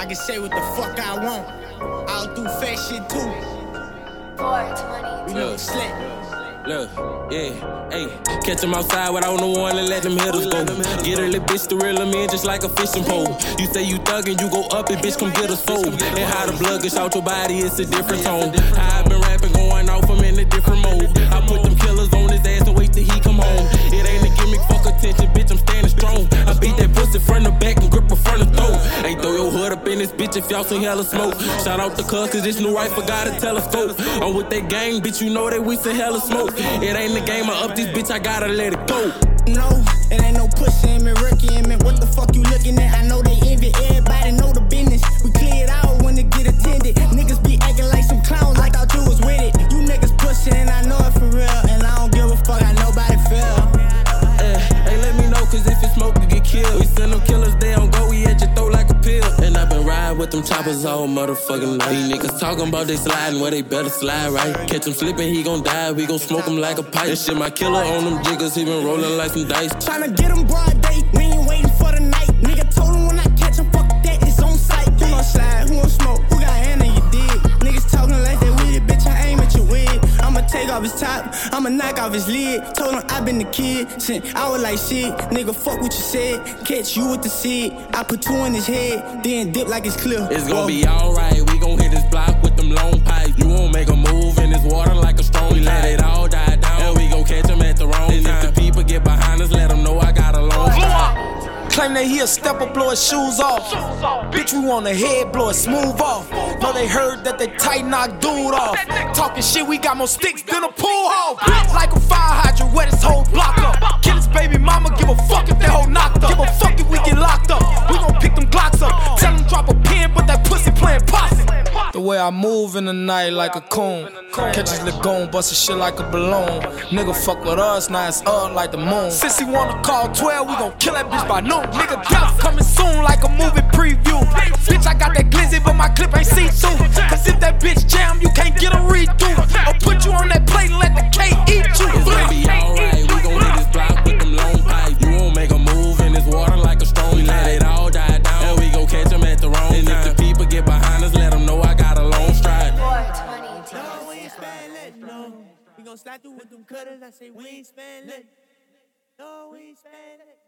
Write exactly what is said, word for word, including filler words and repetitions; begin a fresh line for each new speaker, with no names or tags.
I can say what the fuck I want. I'll do fat shit too.
four twenty.
We look slick.
Look, yeah, hey, catch him outside without no one and let them hitters go. Get a little bitch to reel him in just like a fishing pole. You say you thuggin', you go up and bitch come get us fold. And how the blood gets out your body, it's a different tone. How I been rapping, going off, I'm in a different mode. I put them killers on his ass and wait till he come home. It ain't a gimmick, fuck attention, bitch, I'm standing strong. I beat that pussy front to back and grip her front and throat. Ain't throw your hood up in this bitch if y'all seen hella smoke. Shout out to cuz, cause this new rifle got a telescope. I'm with that gang, bitch, you know that we seen hella smoke. It ain't the game, I up this bitch, I gotta let it go.
No, it ain't no pussy in me, Ricky in me. What the fuck you looking at? I know they envy, everybody know the business. We clear it out when it get attended. Niggas be acting like some clowns, I thought you was with it. You niggas pussy and I know it for real. And I don't give a fuck how nobody feel.
Eh, hey, let me know, cause if it's smoke, you get killed. We send them killers, they don't go, we at your throat like a pill. And I been riding with them choppers all motherfucking night. These niggas talking about they sliding where they better slide right. Catch him slipping, he gon' die, we gon' smoke him like a pipe. And shit, my killer on them jiggers, he been rolling like some dice.
Tryna get him broad day, we ain't waiting for the night. Nigga told him when I catch him, fuck that, it's on sight. Who gon' slide, who gon' smoke, who got hand in your dig? Niggas talking like they with it, bitch, I aim at your wig. I'ma take off his top, I'ma knock off his lid. Told him I been the kid, since I was like shit. Nigga, fuck what you said, catch you with the seed. I put two in his head, then dip like it's clear.
It's gon' be alright, we gon' hit this block with them long pipes. You won't make a move in this water like a strong. We let it all die down, and we gon' catch him at the wrong and time. If the people get behind us, let them know I got a long time.
Claim that he a stepper, blow his shoes off. Bitch, we want a head, blow it smooth off. Know they heard that they tight knock dude off. Talking shit, we got more sticks than a pool hall. Bitch, like a fire hydrant, wet his whole block up. Kill his baby mama, give a fuck if that hoe knocked up. Give a fuck if we get locked up. We gon' pick them Glocks up. Tell them drop a pin, but that pussy playing possum. The way I move in the night like a coon. Catch his lagoon, bust his shit like a balloon. Nigga fuck with us, now it's up like the moon. Since he wanna call twelve, we gon' kill that bitch by noon. Nigga, death coming soon like a movie preview. Bitch, I got that glizzy, but my clip ain't see-through. Cause if that bitch jam, you can't get a read-through. I'll put you on that plate and let the cake eat you.
It's gonna be alright, we gon' hit this block with them long pipes. You won't make a move in this water like a strong. We let it all die down, and we gon' catch him at the wrong and time. And if the people get behind us, let them know I got a long stride.
four twenty.
No, we ain't spend it, no. We gon' slide through with them cutters, I say we ain't spend it. No, we ain't spend it.